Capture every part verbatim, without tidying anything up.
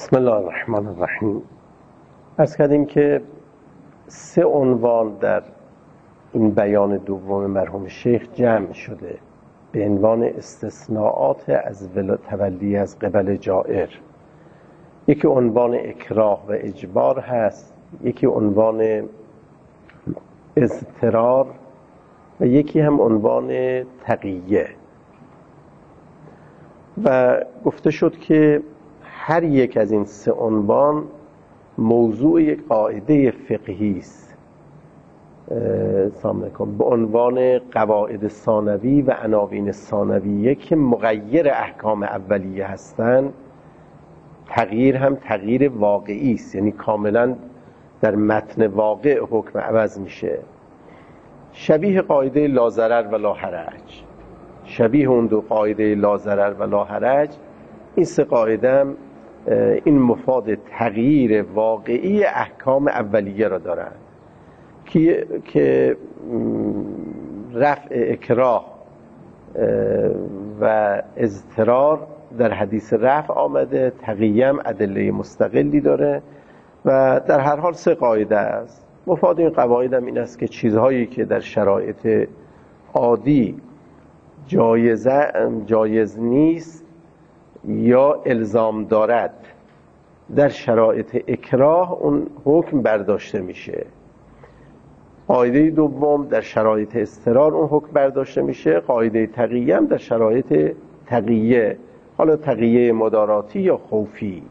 بسم الله الرحمن الرحیم. عرض کردیم که سه عنوان در این بیان دوم مرحوم شیخ جمع شده به عنوان استثناءات از تولی از قبل جائر. یکی عنوان اکراه و اجبار هست، یکی عنوان اضطرار و یکی هم عنوان تقیه. و گفته شد که هر یک از این سه عنوان موضوع یک قاعده فقهی است به عنوان قواعد ثانوی و عناوین ثانویه که مغیر احکام اولیه هستند. تغییر هم تغییر واقعی است، یعنی کاملا در متن واقع حکم عوض میشه. شبیه قاعده لا ضرر و لا حرج، شبیه اون دو قاعده لا ضرر و لا حرج، این سه قاعده هم این مفاد تغییر واقعی احکام اولیه را دارند که که رفع اکراه و اضطرار در حدیث رفع آمده، تقیه هم ادله مستقلی داره و در هر حال سه قاعده است. مفاد این قواعد هم این است که چیزهایی که در شرایط عادی جایز جایز نیست یا الزام دارد، در شرایط اکراه اون حکم برداشته میشه. قاعده دوم در شرایط اضطرار اون حکم برداشته میشه. قاعده تقیه هم در شرایط تقیه، حالا تقیه مداراتی یا خوفی.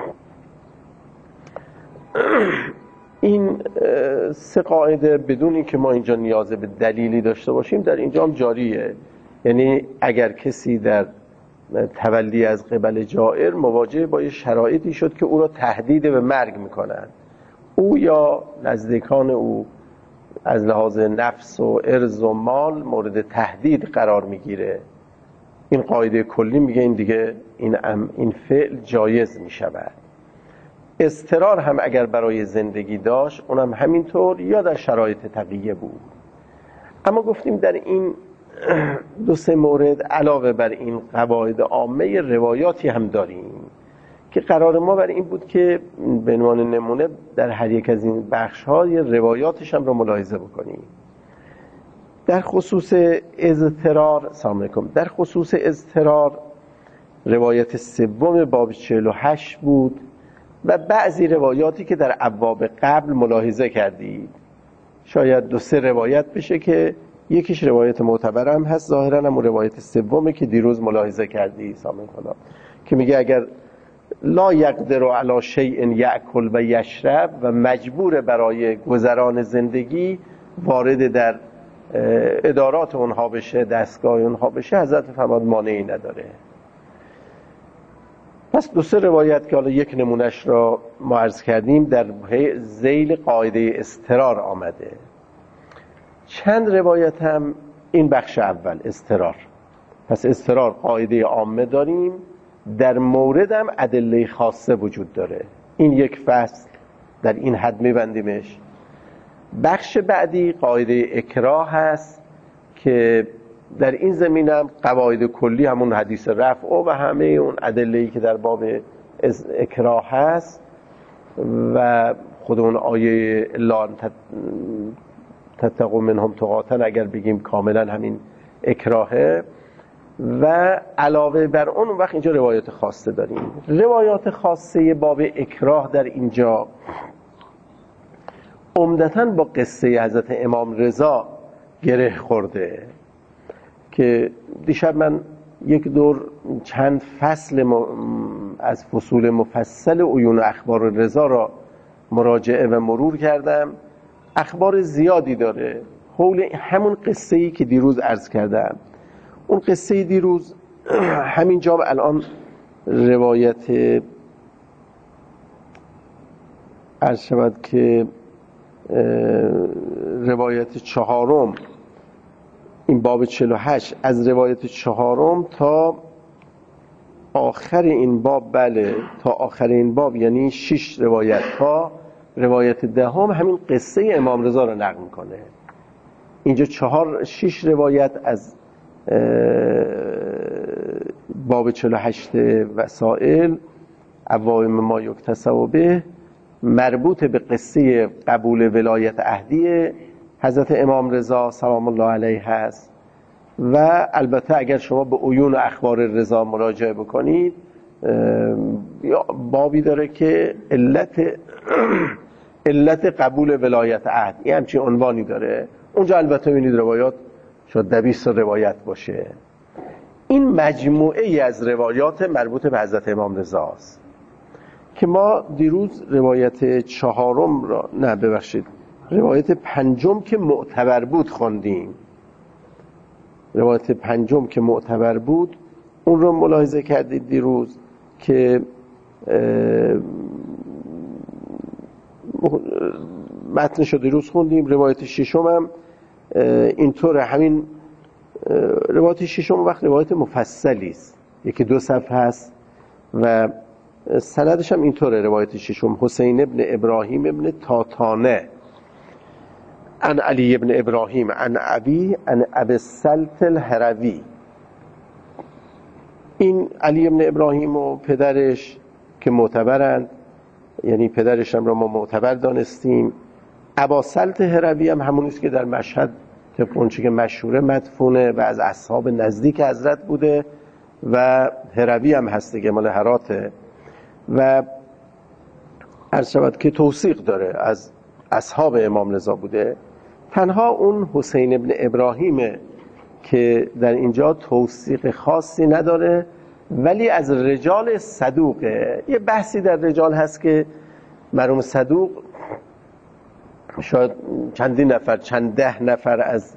این سه قاعده بدون اینکه ما اینجا نیاز به دلیلی داشته باشیم در اینجا هم جاریه. یعنی اگر کسی در تولی از قبل جائر مواجه با شرایطی شد که او را تهدید به مرگ میکنن، او یا نزدیکان او از لحاظ نفس و ارض و مال مورد تهدید قرار میگیره، این قاعده کلی میگه این دیگه این این فعل جایز میشود. اضطرار هم اگر برای زندگی داشت اونم همینطور یا در شرایط تقیه بود. اما گفتیم در این دو سه مورد علاوه بر این قواعد عامه روایاتی هم داریم که قرار ما بر این بود که به عنوان نمونه در هر یک از این بخش‌ها روایاتش هم رو ملاحظه بکنیم. در خصوص اضطرار سلام علیکم در خصوص اضطرار روایت سوم باب چهل و هشت بود و بعضی روایاتی که در ابواب قبل ملاحظه کردید. شاید دو سه روایت بشه که یکیش روایت معتبر هم هست، ظاهرا هم روایت سومه که دیروز ملاحظه کردی سامن خدا که میگه اگر لا یقدر علی شیء یأکل و یشرب و مجبور برای گذران زندگی وارد در ادارات اونها بشه، دستگاه اونها بشه، حضرت فرمود مانعی نداره. پس دو سه روایت که حالا یک نمونش را ما عرض کردیم در ذیل قاعده اضطرار آمده. چند روایت هم این بخش اول اضطرار. پس اضطرار قاعده عامه داریم، در مورد هم ادله خاصه وجود داره. این یک فصل در این حد میبندیمش. بخش بعدی قاعده اکراه هست که در این زمینه هم قواعد کلی همون حدیث رفع و همه اون ادله‌ای که در باب اکراه هست و خود اون آیه لا تتقوا منهم تقاتا اگر بگیم کاملا همین اکراهه. و علاوه بر اون وقت اینجا روایات خاصه داریم. روایات خاصه باب اکراه در اینجا عمدتاً با قصه حضرت امام رضا گره خورده که دیشب من یک دور چند فصل م... از فصول مفصل عیون اخبار رضا را مراجعه و مرور کردم. اخبار زیادی داره حول همون قصه‌ای که دیروز عرض کردم. اون قصه دیروز همینجا الان روایت عرض شود که روایت چهارم این باب چهل و هشت از روایت چهارم تا آخر این باب، بله تا آخر این باب یعنی شش روایت تا روایت دهم همین قصه امام رضا رو نقل میکنه. اینجا چهار شش روایت از باب چهل و هشت وسائل عوام ما یکتسب به مربوط به قصه قبول ولایت عهدی حضرت امام رضا سلام الله علیه هست و البته اگر شما به عیون و اخبار رضا مراجعه بکنید بابی داره که علت علت قبول ولایت عهد یه همچین عنوانی داره. اونجا البته ببینید روایات شاید دویست روایت باشه. این مجموعه ای از روایات مربوط به حضرت امام رضا است که ما دیروز روایت چهارم را نه ببخشید روایت پنجم که معتبر بود خوندیم. روایت پنجم که معتبر بود اون رو ملاحظه کردید دیروز که متنشو دیروز خوندیم. روایت ششم هم اینطوره. همین روایت ششم وقت روایت مفصلی است، یکی دو صفحه است و سندش هم اینطوره. روایت ششم حسین ابن ابراهیم ابن تاتانه عن علی ابن ابراهیم عن ابی عن ابی السلط الهروی. این علی ابن ابراهیم و پدرش که معتبرند، یعنی پدرش هم را ما معتبر دانستیم. ابا سلط هروی هم همونیست که در مشهد طبق اونچه که مشهوره مدفونه و از اصحاب نزدیک حضرت بوده و هروی هم هسته که مال هراته و عرض شود که توثیق داره از اصحاب امام رضا بوده. تنها اون حسین ابن ابراهیمه که در اینجا توثیق خاصی نداره ولی از رجال صدوقه. یه بحثی در رجال هست که مرحوم صدوق شاید چندین نفر چند ده نفر از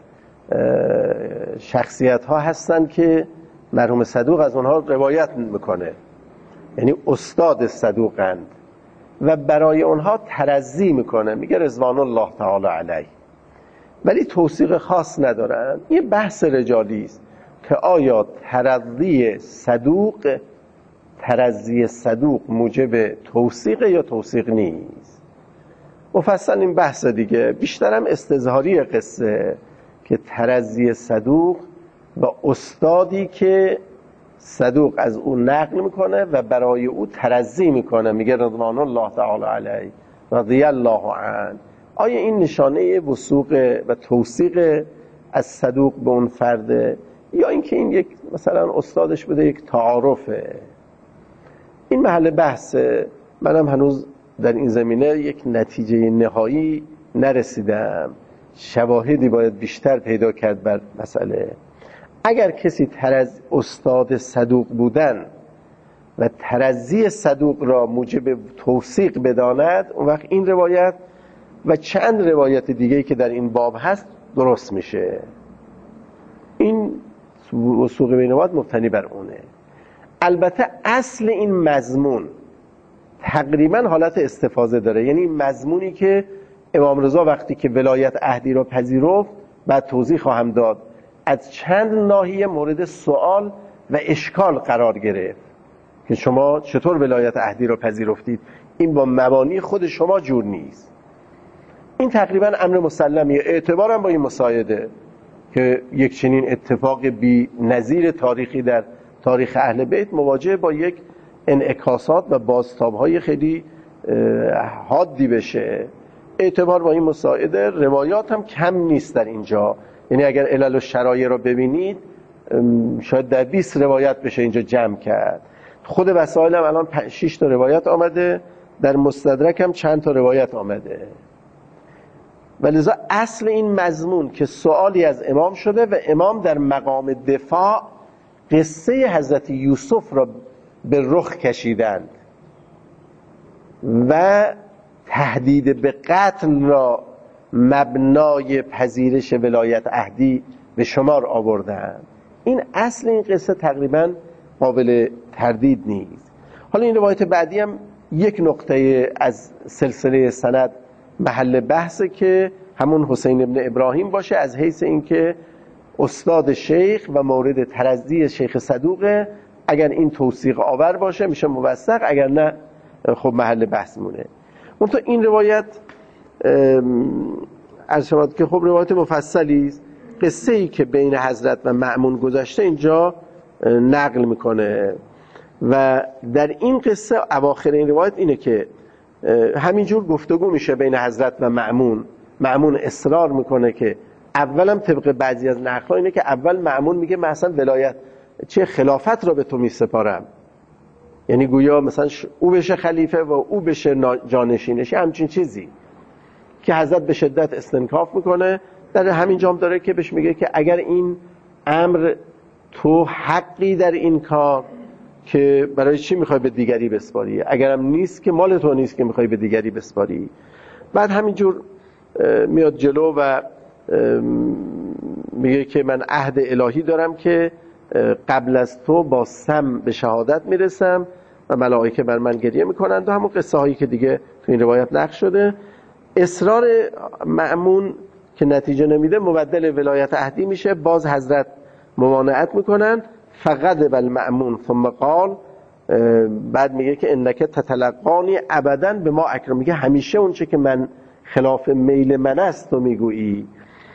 شخصیت ها هستن که مرحوم صدوق از اونها روایت میکنه، یعنی استاد صدوقند و برای اونها ترضی میکنه، میگه رضوان الله تعالی علیه، ولی توثیق خاص ندارن. یه بحث رجالی است که آیا ترضی صدوق ترضی صدوق موجب توثیق یا توثیق نیست. مفصل این بحث دیگه بیشترم استظهاری قصه که ترضی صدوق و استادی که صدوق از او نقل میکنه و برای او ترضی میکنه، میگه رضوان الله تعالی علیه رضی الله عنه. آیا این نشانه وثوق و توثیق از صدوق به اون فرده یا اینکه این یک مثلا استادش بوده یک تعارفه؟ این محل بحثه. منم هنوز در این زمینه یک نتیجه نهایی نرسیدم. شواهدی باید بیشتر پیدا کرد بر مسئله. اگر کسی ترز استاد صدوق بودن و ترضی صدوق را موجب توثیق بداند، اون وقت این روایت و چند روایت دیگه‌ای که در این باب هست درست میشه. این وثوق بینوات مبتنی بر اونه. البته اصل این مضمون تقریبا حالت استفاضه داره، یعنی مضمونی که امام رضا وقتی که ولایت عهدی را پذیرفت، بعد توضیح خواهم داد، از چند ناحیه مورد سوال و اشکال قرار گرفت که شما چطور ولایت عهدی را پذیرفتید، این با مبانی خود شما جور نیست. این تقریبا امر مسلمیه. اعتبارم با این مساعده که یک چنین اتفاق بی نظیر تاریخی در تاریخ اهل بیت مواجه با یک انعکاسات و بازتاب‌های خیلی حادی بشه. اعتبار با این مساعده. روایات هم کم نیست در اینجا، یعنی اگر علل و شرایع رو ببینید شاید در بیست روایت بشه اینجا جمع کرد. خود وسائل هم الان شش تا روایت آمده، در مستدرک هم چند تا روایت آمده. ولذا اصل این مضمون که سوالی از امام شده و امام در مقام دفاع قصه حضرت یوسف را به رخ کشیدند و تهدید به قتل را مبنای پذیرش ولایت عهدی به شمار آوردند. این اصل این قصه تقریبا قابل تردید نیست. حالا این روایت بعدی هم یک نقطه از سلسله سند محل بحثه که همون حسین ابن ابراهیم باشه، از حیث اینکه استاد شیخ و مورد ترضی شیخ صدوقه. اگر این توثیق آور باشه میشه موثق، اگر نه خب محل بحث مونه. منتها این روایت عرض شود که خب روایت مفصلی است. قصه ای که بین حضرت و مأمون گذشته اینجا نقل میکنه و در این قصه اواخر این روایت اینه که همینجور گفتگو میشه بین حضرت و مأمون. مأمون اصرار میکنه که اولم طبق بعضی از نقل‌ها اینه که اول مأمون میگه من اصلا ولایت چه خلافت را به تو میسپارم، یعنی گویا مثلا او بشه خلیفه و او بشه جانشینش، همچین چیزی که حضرت به شدت استنکاف میکنه. در همین جام داره که بهش میگه که اگر این امر تو حقی در این کار که برای چی میخوای به دیگری بسپاری، اگرم نیست که مال تو نیست که میخوای به دیگری بسپاری. بعد همینجور میاد جلو و میگه که من عهد الهی دارم که قبل از تو با سم به شهادت میرسم و ملائکه بر من گریه میکنند و همون قصه هایی که دیگه تو این روایت نقل شده. اصرار مأمون که نتیجه نمیده مبدل ولایت عهدی میشه، باز حضرت ممانعت میکنن. فغضب المأمون ثم قال، بعد میگه که انک تتلقانی ابدا به ما اکرم، میگه همیشه اون چه که من خلاف میل من است تو میگویی.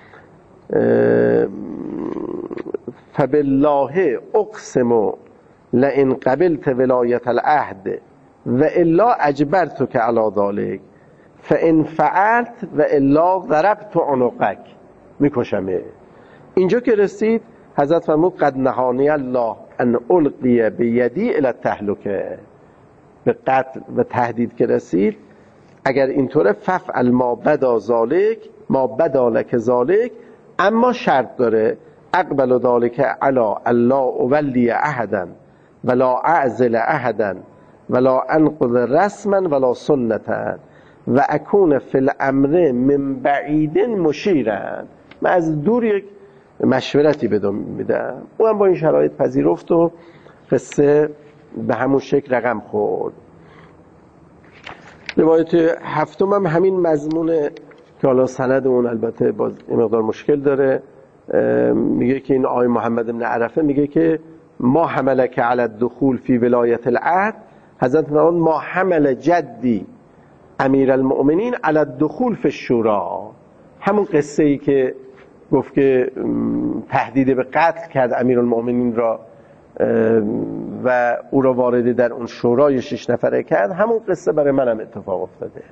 فبالله اقسم لئن قبلت ولایت العهد و الا اجبرتک علی ذلک فان فعلت و الا ضربت عنقک، میکشمه. اینجا که رسید حضرت فرمود قد نهانی الله ان القی بیدی الی التهلکه، به قتل و تهدید که رسید اگر اینطوره ففعل ما بدا ذالک ما بدا لک ذالک، اما شرط داره اقبل ذالک علی الله اولی احدا ولا اعزل احدا ولا انقض رسما ولا سنتا و اکون فی الامر من بعید مشیرا، من از دور یک مشورتی بدم میدم. او هم با این شرایط پذیرفت و قصه به همون شکل رقم خورد. روایت هفتم هم همین مضمونه که حالا سند اون البته باز این مقدار مشکل داره. میگه که این آقای محمد بن عرفه میگه که ما حملک علی الدخول فی ولایت العهد، حضرت فرمود ما حمل جدی امیر المؤمنین علی الدخول فی الشورا، همون قصه ای که گفت که تهدید به قتل کرد امیرالمؤمنین را و او را وارد در اون شورای شش نفره کرد، همون قصه برای منم اتفاق افتاده.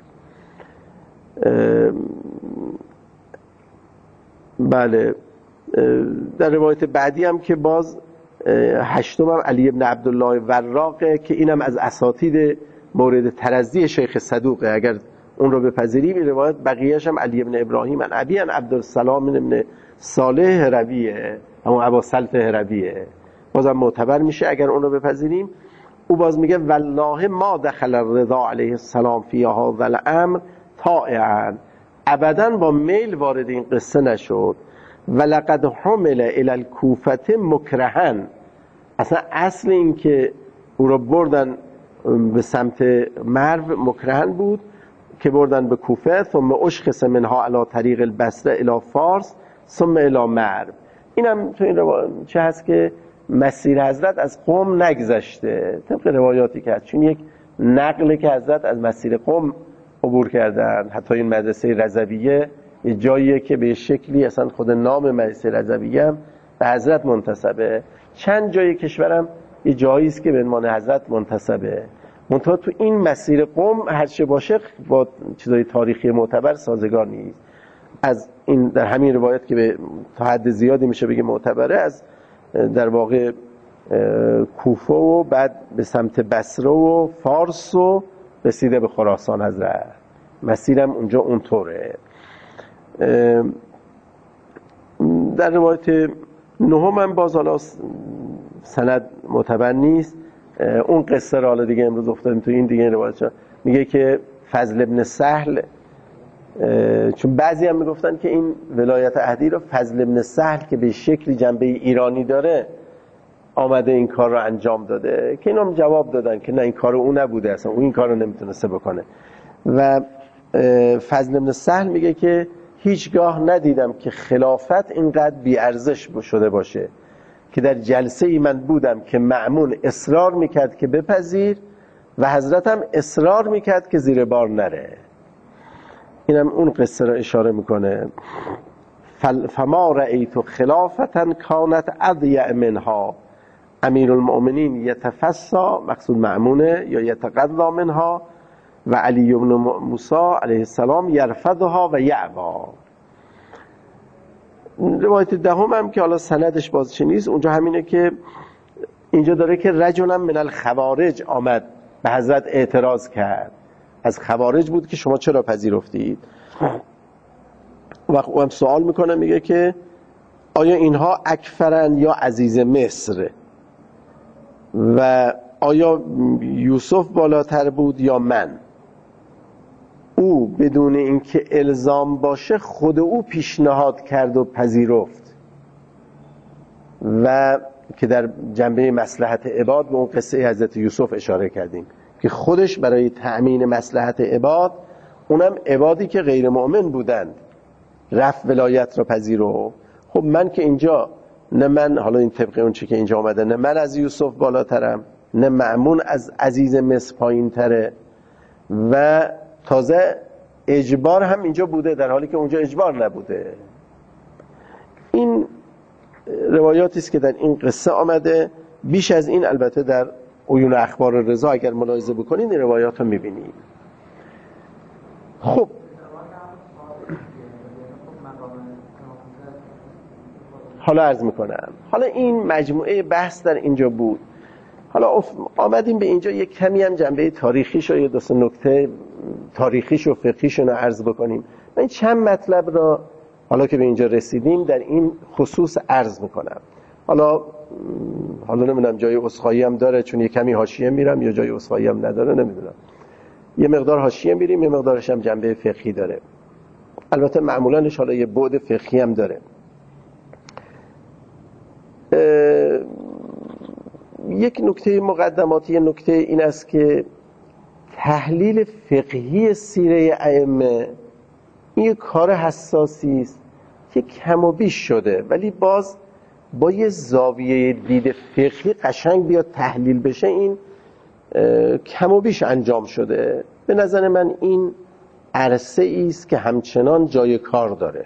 بله. در روایت بعدی هم که باز هشتم هم علی ابن عبدالله وراقه که اینم از اساتید مورد ترضی شیخ صدوقه، اگر اون رو بپذیریم. این روایت بقیه‌اش هم علی ابن ابراهیم ان ابی ان عبدالسلام ابن صالح هرویه، همون ابا سلط هرویه، بازم معتبر میشه اگر اون رو بپذیریم. او باز میگه والله ما دخل الرضا علیه السلام فی هذا الامر طائعا، ابدا با میل وارد این قصه نشد. ولقد حمل الی الکوفه مکرها، اصلا اصل این که او رو بردن به سمت مرو مکرهن بود که بردن به کوفه، ثم اشخص منها علی طریق البصره الی فارس ثم الی مرو. اینم تو این روایت چه هست که مسیر حضرت از قم نگذشته طبق روایاتی که هست، چون یک نقله که حضرت از مسیر قم عبور کردن. حتی این مدرسه رضویه یه جاییه که به شکلی اصلا خود نام مدرسه رضویه هم به حضرت منتسبه. چند جای کشورم یه جایی است که به عنوان حضرت منتسبه، منتها تو این مسیر قم هر چه باشه با چیزای تاریخی معتبر سازگار نیست. از این در همین روایت که به تا حد زیادی میشه بگه معتبره، از در واقع کوفه و بعد به سمت بصره و فارس و رسیده به خراسان حضرت، مسیرم اونجا اونطوره. در روایت نهم هم باز حالا سند معتبر نیست، اون قصه را حالا دیگه امروز افتادیم تو این دیگه روایت میگه که فضل ابن سهل، چون بعضی هم میگفتن که این ولایت عهدی رو فضل ابن سهل که به شکلی جنبه ایرانی داره آمده این کار رو انجام داده، که اینا هم جواب دادن که نه این کار اون نبوده، اصلا اون این کار رو نمیتونسته بکنه. و فضل ابن سهل میگه که هیچگاه ندیدم که خلافت اینقدر بیارزش شده باشه که در جلسه ای من بودم که مأمون اصرار میکرد که بپذیر و حضرت هم اصرار میکرد که زیر بار نره. اینم اون قصه را اشاره میکنه. فما رأیت خلافتا کانت اضیع منها امیر المؤمنین یتفسا، مقصود مأمونه، یا یتقضا منها، و علی بن موسی علیه السلام یرفضها و یعبا. روایت دهم هم که حالا سندش باز چه نیست، اونجا همینه که اینجا داره که رجلا من الخوارج آمد به حضرت اعتراض کرد، از خوارج بود که شما چرا پذیرفتید. وقت او هم سوال میکنه، میگه که آیا اینها اکفرن یا عزیز مصر، و آیا یوسف بالاتر بود یا من؟ او بدون اینکه الزام باشه خود او پیشنهاد کرد و پذیرفت، و که در جنبه مصلحت عباد به اون قصه حضرت یوسف اشاره کردیم که خودش برای تأمین مصلحت عباد، اونم عبادی که غیر مؤمن بودند، رفت ولایت را پذیرو. خب من که اینجا نه من، حالا این طبق اون چی که اینجا آمده، نه من از یوسف بالاترم، نه مأمون از عزیز مصر پایین تره، و تازه اجبار هم اینجا بوده در حالی که اونجا اجبار نبوده. این روایاتی است که در این قصه آمده. بیش از این البته در عیون اخبار رضا اگر ملاحظه بکنید این روایات رو میبینید. خب حالا عرض میکنم، حالا این مجموعه بحث در اینجا بود. حالا آمدیم به اینجا یک کمی هم جنبه تاریخیش و یه دو سه نکته تاریخیش و فقهیش رو عرض بکنیم. من چند مطلب را حالا که به اینجا رسیدیم در این خصوص عرض میکنم. حالا حالا نمیدونم جای عذرخواهی هم داره چون یه کمی حاشیه میرم، یا جای عذرخواهی هم نداره، نمیدونم. یه مقدار حاشیه میریم، یه مقدارش هم جنبه فقهی داره. البته معمولاً حالا یه بعد فقهی هم داره. یک نکته مقدماتی، یک نکته این است که تحلیل فقهی سیره ائمه این یک کار حساسی است که کم و بیش شده، ولی باز با یه زاویه دید فقهی قشنگ بیاد تحلیل بشه، این کم و بیش انجام شده. به نظر من این عرصه است که همچنان جای کار داره.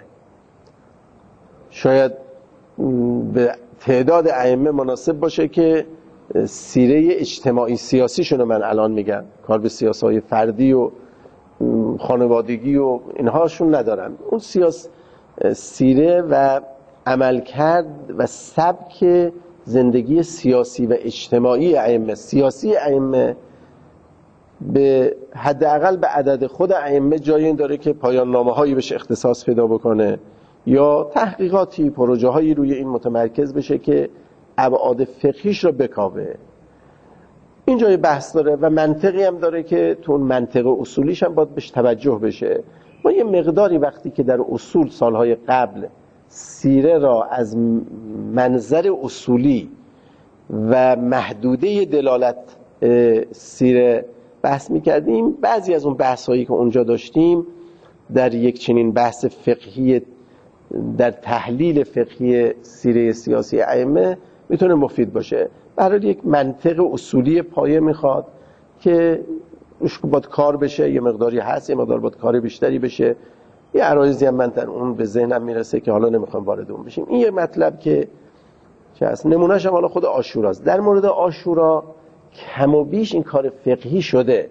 شاید به تعداد ائمه مناسب باشه که سیره اجتماعی سیاسیشون رو من الان میگم، کار به سیاسای فردی و خانوادگی و اینهاشون ندارم، اون سیاس سیره و عملکرد و سبک زندگی سیاسی و اجتماعی ائمه، سیاسی ائمه به حداقل به عدد خود ائمه جایی این داره که پایان نامه‌هایی بهش اختصاص پیدا بکنه یا تحقیقاتی پروژه هایی روی این متمرکز بشه که ابعاد فقهیش رو بکاوه. این جای بحث داره و منطقی هم داره که تو اون منطق اصولیش هم باید بهش توجه بشه. ما یه مقداری وقتی که در اصول سالهای قبل سیره را از منظر اصولی و محدوده دلالت سیره بحث میکردیم، بعضی از اون بحث هایی که اونجا داشتیم در یک چنین بحث فقهی در تحلیل فقهی سیره سیاسی ائمه میتونه مفید باشه. برای یک منطق اصولی پایه میخواد که روش باید کار بشه، یه مقداری هست، یه مقدار باید کار بیشتری بشه. یه عرایضی هم من در اون به ذهنم میرسه که حالا نمیخوام وارد اون بشیم. این یه مطلب که چه هست، نمونهش هم حالا خود عاشوراست. در مورد عاشورا کم و بیش این کار فقهی شده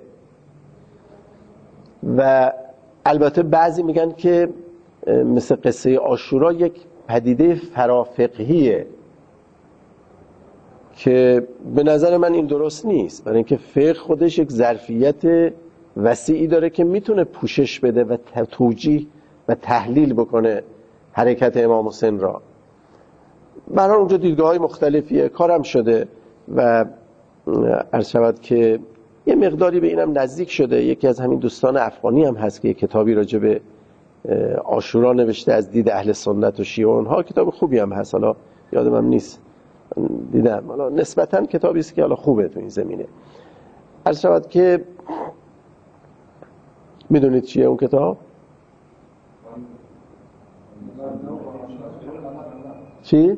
و البته بعضی میگن که مثل قصه عاشورا یک پدیده فرافقهیه که به نظر من این درست نیست، برای اینکه فقه خودش یک ظرفیت وسیعی داره که میتونه پوشش بده و توجیه و تحلیل بکنه حرکت امام حسین را. برای اونجا دیدگاه‌های مختلفیه، کارم شده و عرض شود که یه مقداری به اینم نزدیک شده. یکی از همین دوستان افغانی هم هست که یک کتابی راجع به عاشورا نوشته از دید اهل سنت و شیعه، اونها کتاب خوبی هم هست، حالا یادم هم نیست دیدم، حالا نسبتاً کتابی است که حالا خوبه تو این زمینه. عرض شود که میدونید چیه اون کتاب؟ چی؟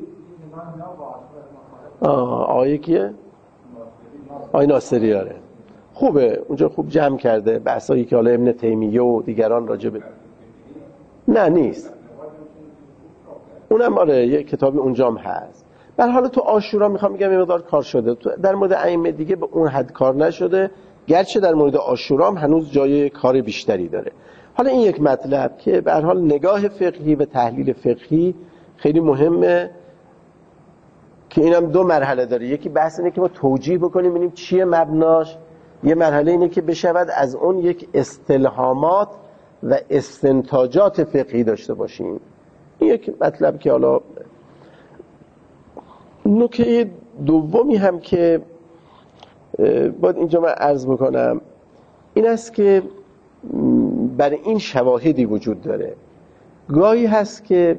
آه آیه کیه؟ آیه ناصری. آره خوبه، اونجا خوب جمع کرده بحثایی که حالا ابن تیمیه و دیگران راجع به نه نیست اونم آره یه کتابی اونجام هست. در حال تو عاشورا میخوام بگم یه مقدار کار شده، در مورد ائمه دیگه به اون حد کار نشده، گرچه در مورد عاشورا هم هنوز جای کار بیشتری داره. حالا این یک مطلب که به هر حال نگاه فقهی و تحلیل فقهی خیلی مهمه که اینم دو مرحله داره. یکی بحث اینه که ما توجیه بکنیم ببینیم چیه مبناش، یه مرحله اینه که بشود از اون یک استلهامات و استنتاجات فقهی داشته باشیم. این یک مطلب که حالا نکته دومی هم که باید اینجا من عرض بکنم این است که برای این شواهدی وجود داره. گاهی هست که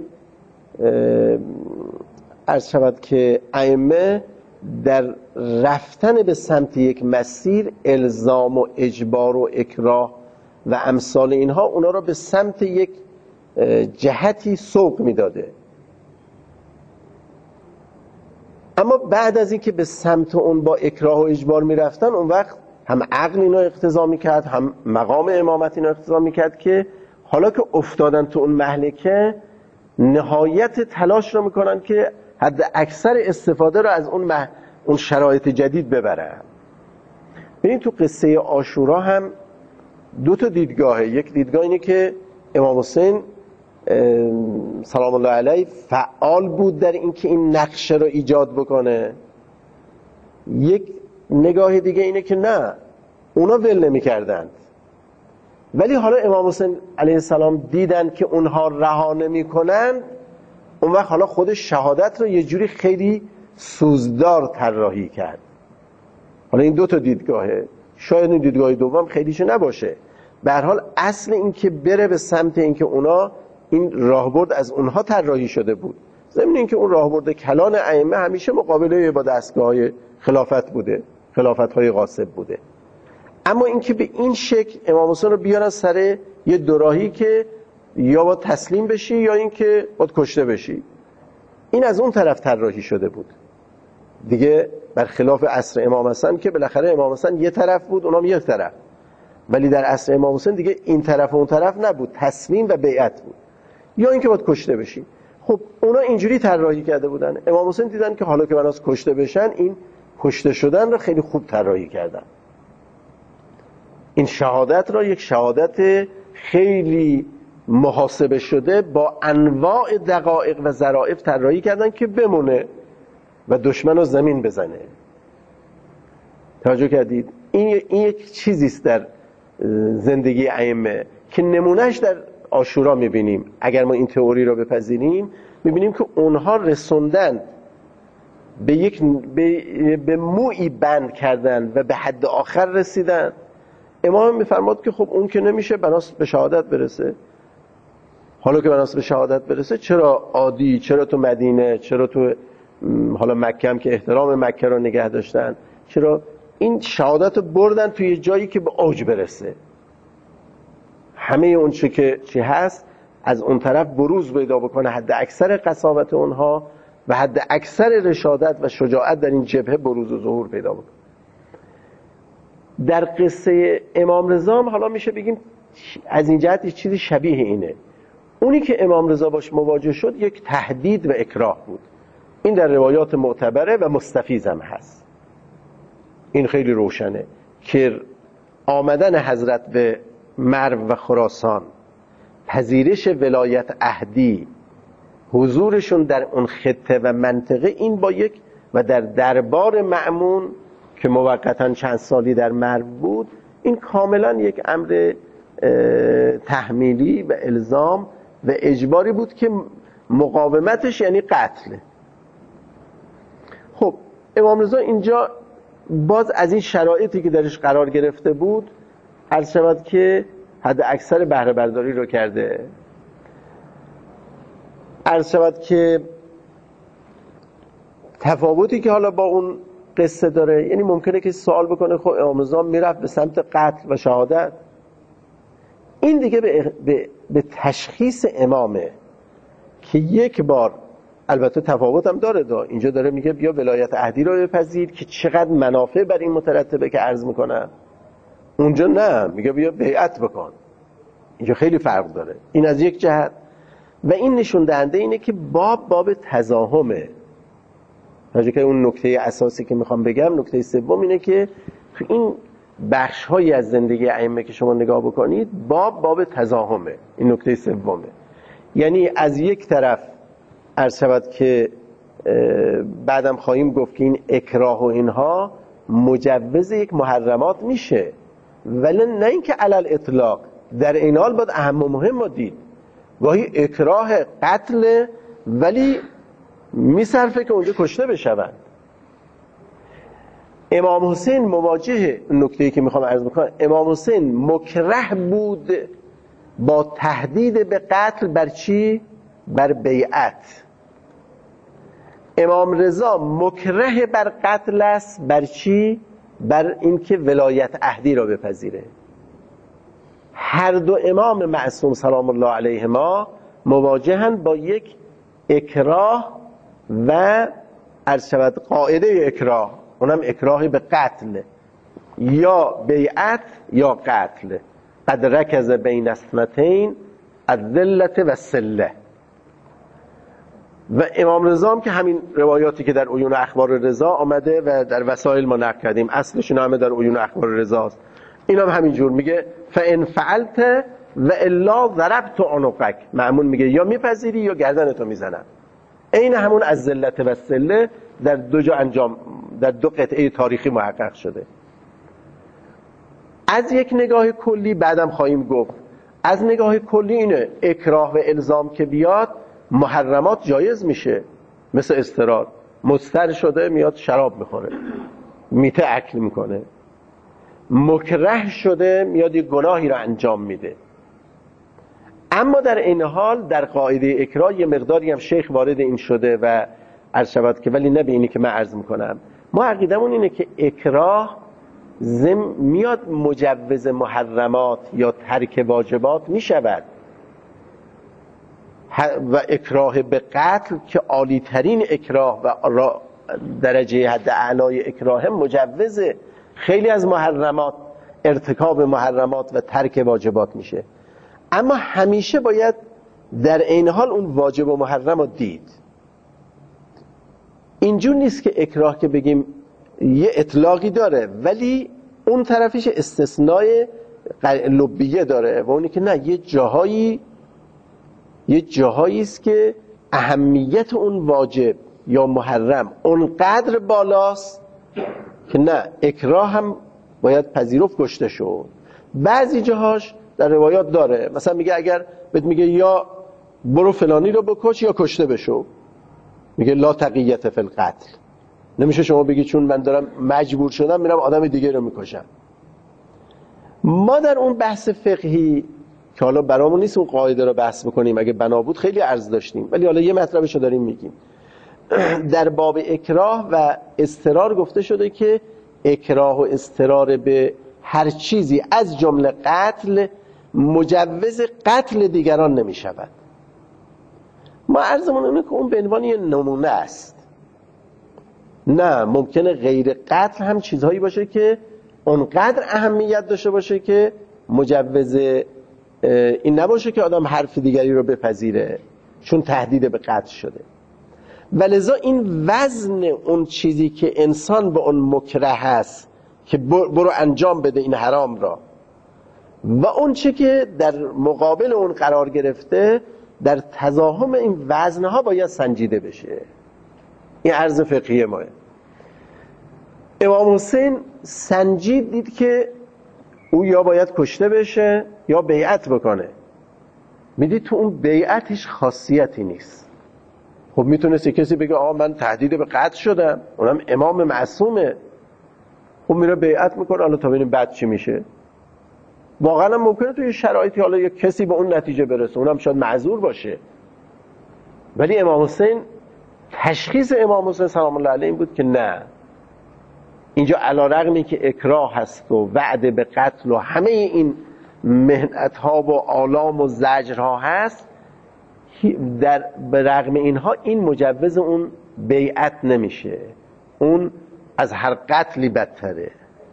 عرض شود که ائمه در رفتن به سمت یک مسیر الزام و اجبار و اکراه و امثال اینها اونا را به سمت یک جهتی سوق میداده، اما بعد از این که به سمت اون با اکراه و اجبار میرفتن اون وقت هم عقل اینا اقتضا میکرد هم مقام امامت اینا اقتضا میکرد که حالا که افتادن تو اون مهلکه نهایت تلاش رو میکنن که حد اکثر استفاده رو از اون مح... اون شرایط جدید ببرن. ببین تو قصه عاشورا هم دو تا دیدگاهه. یک دیدگاه اینه که امام حسین سلام الله علیه فعال بود در این که این نقشه رو ایجاد بکنه. یک نگاه دیگه اینه که نه، اونا ول نمی کردند، ولی حالا امام حسین علیه السلام دیدن که اونها رها نمی کنند، اون وقت حالا خود شهادت رو یه جوری خیلی سوزدار طراحی کرد. حالا این دو تا دیدگاهه، شاید این دیدگاه دوم خیلیش نباشه. به هر حال اصل این که بره به سمت این که اونا این راهبرد از اونها طراحی شده بود، ضمن این که اون راهبرد کلان ائمه همیشه مقابله با دستگاه‌های خلافت بوده، خلافت‌های غاصب بوده. اما این که به این شکل امام حسین رو بیارن سر یه دوراهی که یا با تسلیم بشی یا این که باید کشته بشی، این از اون طرف طراحی شده بود دیگه، برخلاف عصر امام حسن که بالاخره امام حسن یه طرف بود اونام یک طرف، ولی در عصر امام حسین دیگه این طرف و اون طرف نبود، تسلیم و بیعت بود، یا این که باید کشته بشی. خب اونا اینجوری طراحی کرده بودن، امام حسین دیدن که حالا که بناس کشته بشن، این کشته شدن رو خیلی خوب طراحی کردن، این شهادت را یک شهادت خیلی محاسبه شده با انواع دقایق و ظرافت طراحی کردن که بمونه و دشمن رو زمین بزنه. توجه کردید؟ این این یک چیزی است در زندگی ائمه که نمونهش در عاشورا میبینیم. اگر ما این تئوری رو بپذیریم میبینیم که اونها رسوندن به یک به, به موعی بند کردن و به حد آخر رسیدن. امام میفرماد که خب اون که نمیشه بناس به شهادت برسه. حالا که بناس به شهادت برسه، چرا عادی، چرا تو مدینه، چرا تو حالا مکه هم که احترام مکه رو نگه داشتن، چرا این شهادت رو بردن توی جایی که به اوج برسه، همه اون چه که چی هست از اون طرف بروز پیدا بکنه، حد اکثر قساوت اونها و حد اکثر رشادت و شجاعت در این جبهه بروز و ظهور پیدا بکنه. در قصه امام رضا حالا میشه بگیم از این جهت چیزی شبیه اینه. اونی که امام رضا باش مواجه شد یک تهدید و اکراه بود. این در روایات معتبره و مستفیض هم هست. این خیلی روشنه که آمدن حضرت به مرو و خراسان، پذیرش ولایت عهدی، حضورشون در اون خطه و منطقه، این با یک و در دربار مأمون که موقتاً چند سالی در مرو بود، این کاملا یک امر تحمیلی و الزام و اجباری بود که مقاومتش یعنی قتل. خب امام رضا اینجا باز از این شرایطی که درش قرار گرفته بود عرض شود که حد اکثر بهره برداری رو کرده. عرض شود که تفاوتی که حالا با اون قصه داره، یعنی ممکنه که سوال بکنه خب امام رضا میرفت به سمت قتل و شهادت، این دیگه به, به, به تشخیص امامه که یک بار، البته تفاوت هم داره دا. اینجا داره میگه بیا ولایت عهدی رو بپذیر که چقدر منافع بر این مترتبه که عرض میکنم، اونجا نه، میگه بیا بیعت بکن. اینجا خیلی فرق داره. این از یک جهت. و این نشون دهنده اینه که باب باب تزاحمه. راجع که اون نکته اساسی که میخوام بگم، نکته سوم اینه که تو این بخش هایی از زندگی ائمه که شما نگاه بکنید، باب باب تزاحمه. این نکته سومه. یعنی از یک طرف عرض شود که بعدم خواهیم گفت که این اکراه و اینها مجوز یک محرمات میشه، ولی نه اینکه علل اطلاق. در این حال باید اهم و مهم رو دید. گاهی اکراه قتل ولی میصرفه که اونجا کشته بشوند. امام حسین مواجه نکته‌ای که میخوام عرض بکنم، امام حسین مکره بود با تهدید به قتل بر چی؟ بر بیعت. امام رضا مکره بر قتل است بر چی؟ بر اینکه ولایت عهدی را بپذیره. هر دو امام معصوم سلام الله علیهما مواجهند با یک اکراه و عرض شود قاعده اکراه، اونم اکراهی به قتل، یا بیعت یا قتل. قد رکز بین اثنتین الذلة و السله. و امام رضا هم که همین روایاتی که در عیون اخبار رضا آمده و در وسائل ما نقل کردیم، اصلشون همه در عیون اخبار رضاست. این هم همینجور میگه فان فعلت و الا ضربت عنقک. مأمون میگه یا میپذیری یا گردنتو میزنم. این همون از ذلت و السله در دو جا انجام، در دو قطعه تاریخی محقق شده. از یک نگاه کلی بعدم خواهیم گفت، از نگاه کلی اینه اکراه و الزام که بیاد محرمات جایز میشه، مثل استرار. مضطر شده میاد شراب میخوره، میته اکل میکنه. مکره شده میاد یه گناهی رو انجام میده. اما در این حال در قاعده اکراه یه مقداری هم شیخ وارد این شده و عرض شود که، ولی نه به اینی که من عرض میکنم. ما عقیدمون اینه که اکراه زم میاد مجوز محرمات یا ترک واجبات میشود، و اکراه به قتل که عالی ترین اکراه و درجه حد اعلای اکراه مجوز خیلی از محرمات، ارتکاب محرمات و ترک واجبات میشه. اما همیشه باید در این حال اون واجب و محرم رو دید. اینجور نیست که اکراه که بگیم یه اطلاقی داره ولی اون طرفش استثنای لبیه داره، و اونی که نه، یه جاهایی یه جاهایی است که اهمیت اون واجب یا محرم اونقدر بالاست که نه، اکراه هم باید پذیرفت کشته شد. بعضی جاهاش در روایات داره، مثلا میگه اگر بهت میگه یا برو فلانی رو بکش یا کشته بشو، میگه لا تقیت فی القتل. نمیشه شما بگی چون من دارم مجبور شدم میرم آدم دیگه رو میکشم. ما در اون بحث فقهی که حالا برامون نیست اون قاعده رو بحث بکنیم، اگه بنا بود خیلی عرض داشتیم، ولی حالا یه مطلبشو داریم میگیم. در باب اکراه و اضطرار گفته شده که اکراه و اضطرار به هر چیزی از جمله قتل مجوز قتل دیگران نمی شود. ما عرضمون اینه که اون به عنوان یه نمونه است. نه، ممکنه غیر قتل هم چیزهایی باشه که اونقدر اهمیت داشته باشه که مجوز این نباشه که آدم حرف دیگری رو بپذیره چون تهدید به قتل شده. ولذا این وزن اون چیزی که انسان به اون مکره هست که برو انجام بده این حرام را، و اون چی که در مقابل اون قرار گرفته، در تزاحم این وزنها باید سنجیده بشه. این عرض فقهی ماه. امام حسین سنجید، دید که او یا باید کشته بشه یا بیعت بکنه. میدید تو اون بیعتش خاصیتی نیست. خب میتونست کسی بگه آقا من تهدید به قتل شدم، اونم امام معصومه، خب میره بیعت میکنه، حالا تا ببینیم بعد چی میشه. واقعا هم ممکنه توی شرایطی حالا یک کسی به اون نتیجه برسه، اونم شاید معذور باشه. ولی امام حسین، تشخیص امام حسین سلام الله علیه این بود که نه، اینجا علی‌رغمی که اکراه هست و وعده به قتل و همه این محنت ها و آلام و زجرها هست، در برغم اینها این مجوز اون بیعت نمیشه، اون از هر قتلی بدتره،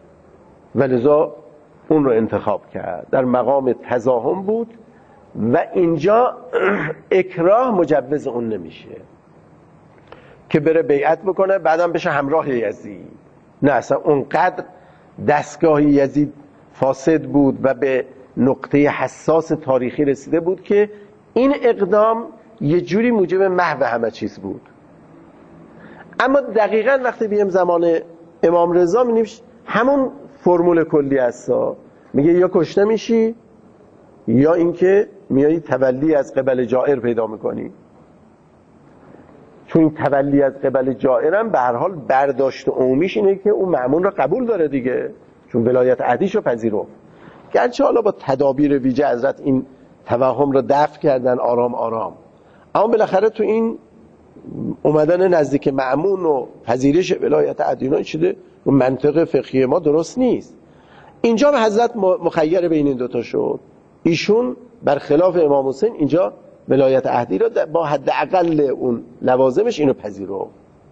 ولذا اون رو انتخاب کرد. در مقام تزاحم بود و اینجا اکراه مجوز اون نمیشه. که بره بیعت بکنه بعدم بشه همراه یزید. نه، اصلا اونقدر دستگاه یزید فاسد بود و به نقطه حساس تاریخی رسیده بود که این اقدام یه جوری موجب محو همه چیز بود. اما دقیقاً وقتی بیم زمان امام رضا می‌بینیم همون فرمول کلی هستا، میگه یا کشته میشی یا اینکه میایی تولی از قبل جائر پیدا میکنی. چون این تولی از قبل جائرم به هر حال برداشت عمومیش اینه که اون مأمون رو قبول داره دیگه، چون ولایت عهدیشو پذیرفت. گرچه حالا با تدابیر ویژه حضرت این توهم رو دفع کردن آرام آرام، اما بالاخره تو این اومدن نزدیک مأمون و پذیرش ولایت عهدی شده و منطق فقهی ما درست نیست. اینجا به حضرت مخیر بین این دوتا شد. ایشون برخلاف امام حسین اینجا ولایت عهدی رو با حداقل اون لوازمش اینو پذیرفت.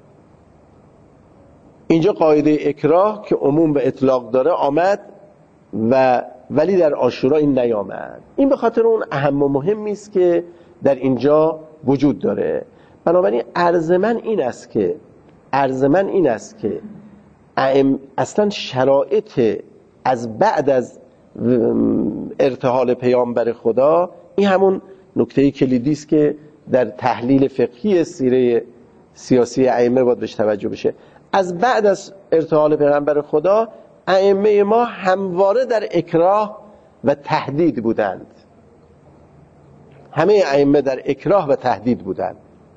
اینجا قاعده اکراه که عموم به اطلاق داره آمد و ولی در عاشورا این نیامد. این به خاطر اون اهم و مهمی است که در اینجا وجود داره. بنابراین عرض من این است که عرض من این است که اصلا شرایط از بعد از ارتحال پیامبر خدا، این همون نکته کلیدی است که در تحلیل فقهی سیره سیاسی ائمه باید بهش توجه بشه. از بعد از ارتحال پیامبر خدا ائمه ما همواره در اکراه و تهدید بودند. همه ائمه در اکراه و تهدید بودند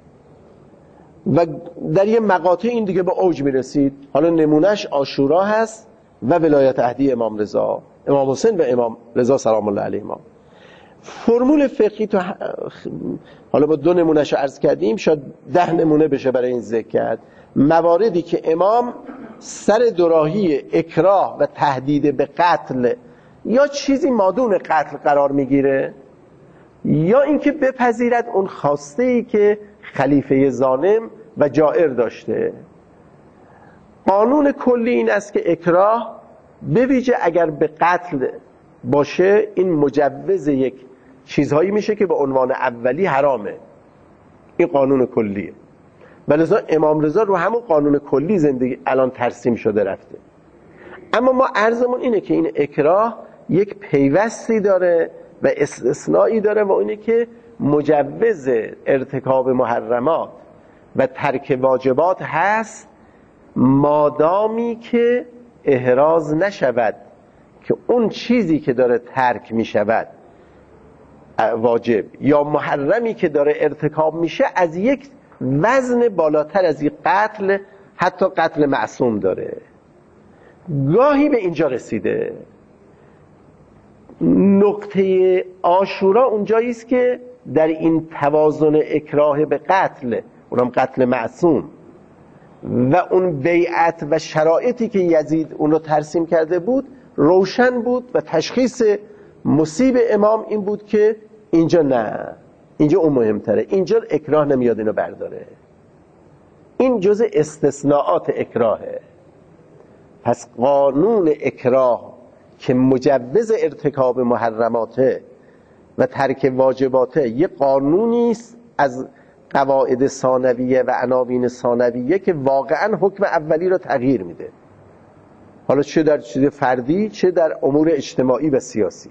و در یه مقاطع این دیگه به اوج میرسید. حالا نمونهش عاشورا هست و ولایت عهدی امام رضا، امام حسین و امام رضا سلام الله علیهما. فرمول فقهی تو حالا با دو نمونهش عرض کردیم، شاید ده نمونه بشه برای این ذکر کرد. مواردی که امام سر دوراهی اکراه و تهدید به قتل یا چیزی مادون قتل قرار میگیره، یا اینکه بپذیرد اون خواسته ای که خلیفه ظالم و جائر داشته. قانون کلی این است که اکراه به ویژه اگر به قتل باشه این مجوز یک چیزهایی میشه که به عنوان اولی حرامه. این قانون کلیه. ولذا امام رضا رو همون قانون کلی زندگی الان ترسیم شده رفته. اما ما عرضمون اینه که این اکراه یک پیوستی داره و استثنایی داره و اینه که مجوز ارتکاب محرمات و ترک واجبات هست مادامی که احراز نشود که اون چیزی که داره ترک می شود واجب یا محرمی که داره ارتکاب میشه از یک وزن بالاتر از یک قتل، حتی قتل معصوم داره. گاهی به اینجا رسیده. نقطه عاشورا اونجایی است که در این توازن اکراه به قتل، اونم قتل معصوم، و اون بیعت و شرایطی که یزید اون رو ترسیم کرده بود روشن بود و تشخیص مصیب امام این بود که اینجا نه، اینجا اون مهمتره، اینجا اکراه نمیاد اینو برداره. این جزء استثناءات اکراهه. پس قانون اکراه که مجوز ارتکاب محرماته و ترک واجباته یه قانونی است از قواعد ثانویه و عناوین ثانویه که واقعا حکم اولی رو تغییر میده، حالا چه در چیز فردی چه در امور اجتماعی و سیاسی.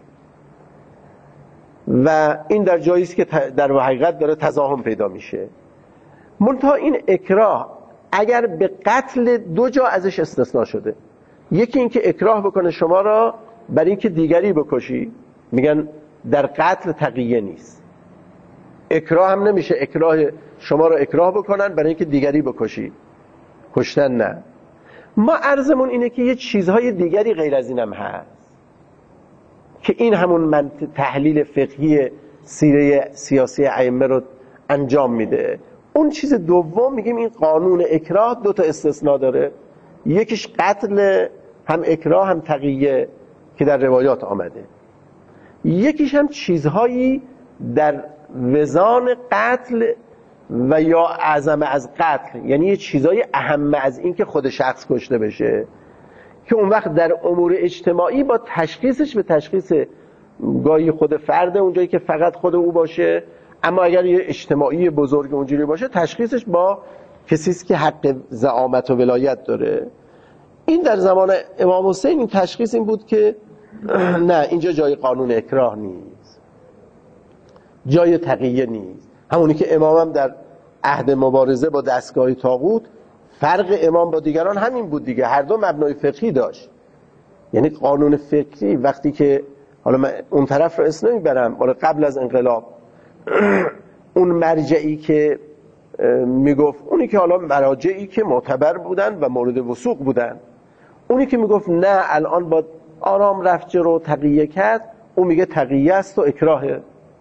و این در جایی است که در حقیقت داره تزاحم پیدا میشه. منتها این اکراه اگر به قتل دو جا ازش استثناء شده. یکی این که اکراه بکنه شما را برای اینکه دیگری بکشی، میگن در قتل تقیه نیست. اکراه هم نمیشه اکراه شما را اکراه بکنن برای اینکه دیگری بکشی، کشتن نه. ما عرضمون اینه که یه چیزهای دیگری غیر از اینم هست که این همون من تحلیل فقهی سیره سیاسی ائمه رو انجام میده. اون چیز دوم میگیم این قانون اکراه دو تا استثناء داره. یکیش قتل، هم اکراه هم تقیه که در روایات آمده. یکیش هم چیزهایی در وزان قتل و یا اعظم از قتل، یعنی یه چیزهای اهم از این که خود شخص کشته بشه، که اون وقت در امور اجتماعی با تشخیصش به تشخیص گاهی خود فرد اونجایی که فقط خود او باشه، اما اگر یه اجتماعی بزرگ اونجوری باشه تشخیصش با کسی است که حق زعامت و ولایت داره. این در زمان امام حسین این تشخیص این بود که نه، اینجا جای قانون اکراه نیست، جای تقیه نیست. همونی که امام هم در عهد مبارزه با دستگاه طاغوت، فرق امام با دیگران همین بود دیگه، هر دو مبنای فقهی داشت. یعنی قانون فقهی وقتی که، حالا من اون طرف رو اسم نمیبرم، حالا قبل از انقلاب اون مرجعی که میگفت، اونی که حالا مراجعی که معتبر بودن و مورد وثوق بودن، اونی که میگفت نه الان با آرام رفت جلو تقیه کرد، اون میگه تقیه است و اکراهه،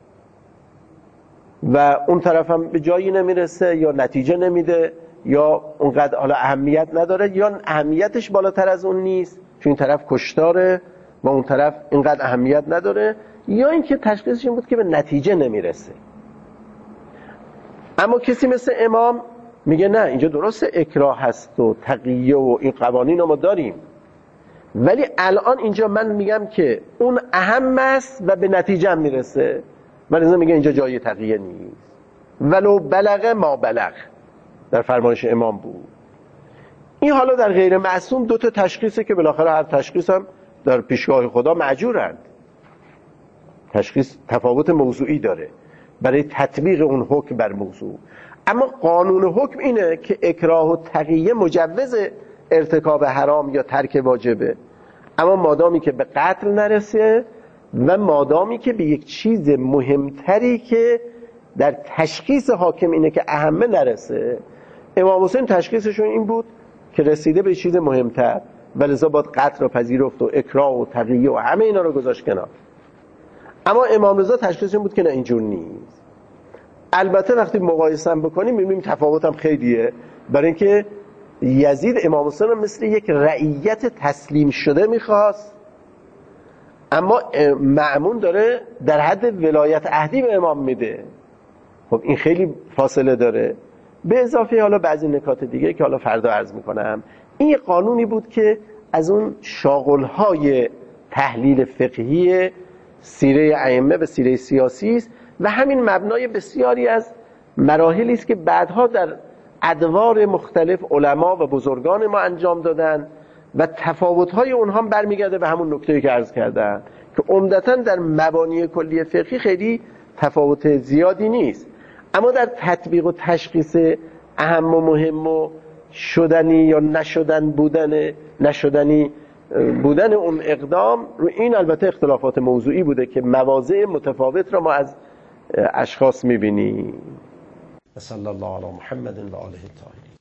و اون طرف هم به جایی نمیرسه یا نتیجه نمیده یا اونقدر حالا اهمیت نداره یا اهمیتش بالاتر از اون نیست چون این طرف کشتاره و اون طرف اینقدر اهمیت نداره، یا اینکه تشخیصش این بود که به نتیجه نمیرسه. اما کسی مثل امام میگه نه، اینجا درست اکراه هست و تقیه و این قوانین رو ما داریم، ولی الان اینجا من میگم که اون اهم است و به نتیجه هم میرسه، من از میگه اینجا جای تقیه نیست، ولو بلغ ما بلغ در فرمایش امام بود. این حالا در غیر معصوم دو تا تشخیصه که بالاخره هر تشخیص هم در پیشگاه خدا معجورند. تشخیص تفاوت موضوعی داره برای تطبیق اون حکم بر موضوع، اما قانون حکم اینه که اکراه و تقیه مجوز ارتکاب حرام یا ترک واجبه، اما مادامی که به قتل نرسه و مادامی که به یک چیز مهمتری که در تشخیص حاکم اینه که اهمه نرسه. امام حسین تشخیصشون این بود که رسیده به چیز مهمتر و لذا باید قتل رو پذیرفت و اکراه و تقیه و همه اینا رو گذاشت کنار. اما امام رضا تشخیصش این بود که نه، اینجور نیست. البته وقتی مقایسه بکنیم می‌بینیم تفاوتم خیلیه، برای اینکه یزید امام حسین رو مثل یک رعیت تسلیم شده می‌خواست، اما مأمون داره در حد ولایت عهدی به امام میده. خب این خیلی فاصله داره. به اضافه حالا بعضی نکات دیگه که حالا فردا عرض میکنم. این یه قانونی بود که از اون شاغل‌های تحلیل فقهی سیره ائمه و سیره سیاسی است و همین مبنای بسیاری از مراحلی است که بعدها در ادوار مختلف علما و بزرگان ما انجام دادن و تفاوت‌های اونها هم برمیگرده به همون نکته‌ای که عرض کردم که عمدتاً در مبانی کلی فقهی خیلی تفاوت زیادی نیست، اما در تطبیق و تشخیص اهم و مهم و شدنی یا نشدن بودن نشدنی بودن اون اقدام رو، این البته اختلافات موضوعی بوده که مواضع متفاوت را ما از اشخاص می‌بینیم. صلی الله علی محمد و آله الطاهرین.